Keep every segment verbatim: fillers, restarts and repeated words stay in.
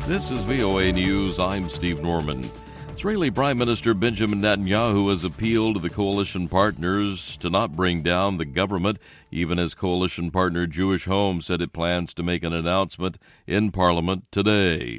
This is V O A News. I'm Steve Norman. Israeli Prime Minister Benjamin Netanyahu has appealed to the coalition partners to not bring down the government, even as coalition partner Jewish Home said it plans to make an announcement in Parliament today.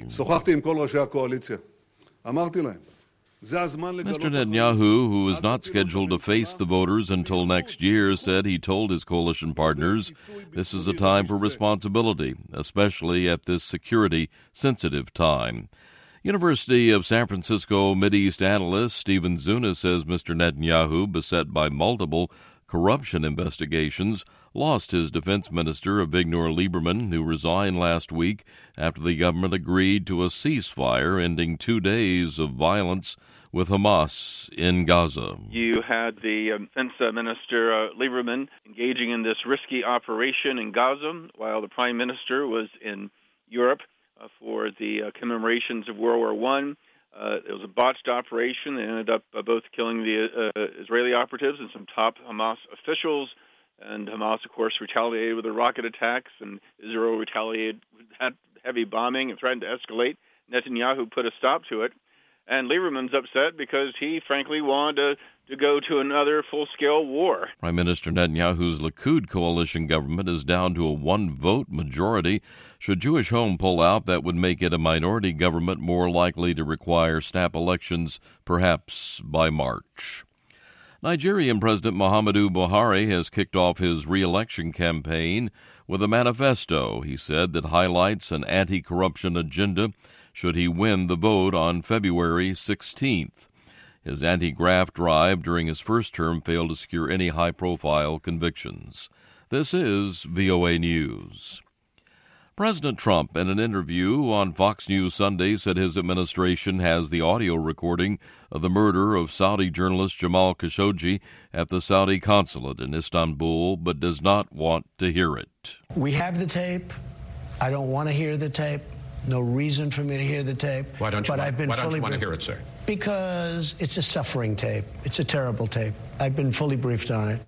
Mister Netanyahu, who is not scheduled to face the voters until next year, said he told his coalition partners this is a time for responsibility, especially at this security-sensitive time. University of San Francisco Mideast analyst Stephen Zuna says Mister Netanyahu, beset by multiple corruption investigations, lost his defense minister, Avigdor Lieberman, who resigned last week after the government agreed to a ceasefire ending two days of violence with Hamas in Gaza. You had the um, defense uh, minister, uh, Lieberman, engaging in this risky operation in Gaza while the prime minister was in Europe uh, for the uh, commemorations of World War One. Uh, it was a botched operation. They ended up uh, both killing the uh, Israeli operatives and some top Hamas officials. And Hamas, of course, retaliated with the rocket attacks, and Israel retaliated with that heavy bombing and threatened to escalate. Netanyahu put a stop to it. And Lieberman's upset because he, frankly, wanted to, to go to another full-scale war. Prime Minister Netanyahu's Likud coalition government is down to a one-vote majority. Should Jewish Home pull out, that would make it a minority government more likely to require snap elections, perhaps by March. Nigerian President Muhammadu Buhari has kicked off his re-election campaign with a manifesto, he said, that highlights an anti-corruption agenda should he win the vote on February sixteenth. His anti-graft drive during his first term failed to secure any high-profile convictions. This is V O A News. President Trump, in an interview on Fox News Sunday, said his administration has the audio recording of the murder of Saudi journalist Jamal Khashoggi at the Saudi consulate in Istanbul, but does not want to hear it. We have the tape. I don't want to hear the tape. No reason for me to hear the tape. Why don't you, but want, I've been why don't fully you want to br- hear it, sir? Because it's a suffering tape. It's a terrible tape. I've been fully briefed on it.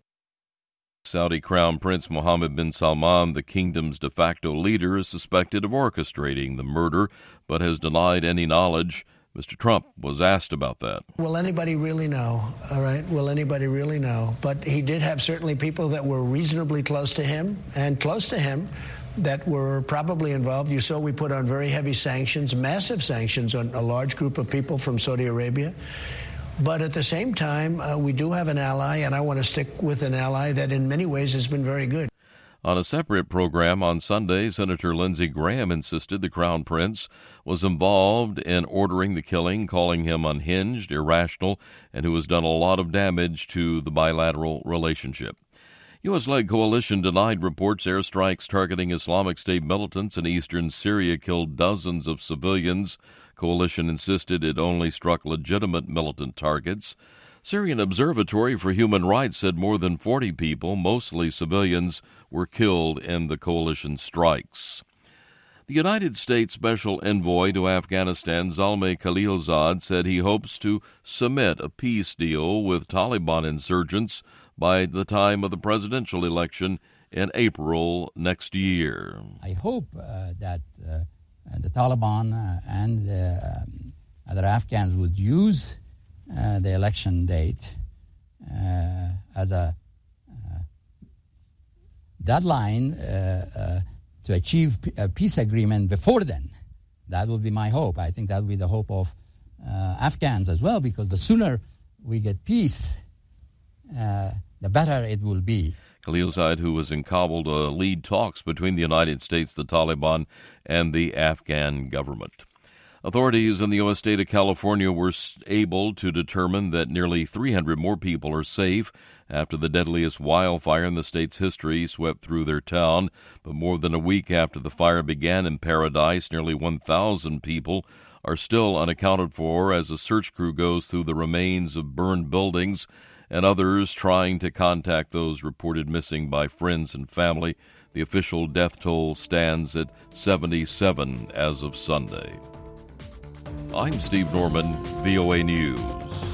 Saudi Crown Prince Mohammed bin Salman, the kingdom's de facto leader, is suspected of orchestrating the murder, but has denied any knowledge. Mister Trump was asked about that. Will anybody really know? All right, will anybody really know? But he did have certainly people that were reasonably close to him and close to him that were probably involved. You saw we put on very heavy sanctions, massive sanctions on a large group of people from Saudi Arabia. But at the same time, uh, we do have an ally, and I want to stick with an ally that in many ways has been very good. On a separate program on Sunday, Senator Lindsey Graham insisted the Crown Prince was involved in ordering the killing, calling him unhinged, irrational, and who has done a lot of damage to the bilateral relationship. U S-led coalition denied reports airstrikes targeting Islamic State militants in eastern Syria killed dozens of civilians. Coalition insisted it only struck legitimate militant targets. Syrian Observatory for Human Rights said more than forty people, mostly civilians, were killed in the coalition strikes. The United States Special Envoy to Afghanistan, Zalmay Khalilzad, said he hopes to submit a peace deal with Taliban insurgents by the time of the presidential election in April next year. I hope uh, that uh, the Taliban uh, and uh, other Afghans would use uh, the election date uh, as a uh, deadline uh, uh, to achieve a peace agreement before then. That would be my hope. I think that would be the hope of uh, Afghans as well, because the sooner we get peace, uh, the better it will be. Khalilzad, who was in Kabul to lead talks between the United States, the Taliban, and the Afghan government. Authorities in the U S state of California were able to determine that nearly three hundred more people are safe after the deadliest wildfire in the state's history swept through their town. But more than a week after the fire began in Paradise, nearly one thousand people are still unaccounted for as a search crew goes through the remains of burned buildings and others trying to contact those reported missing by friends and family. The official death toll stands at seventy-seven as of Sunday. I'm Steve Norman, V O A News.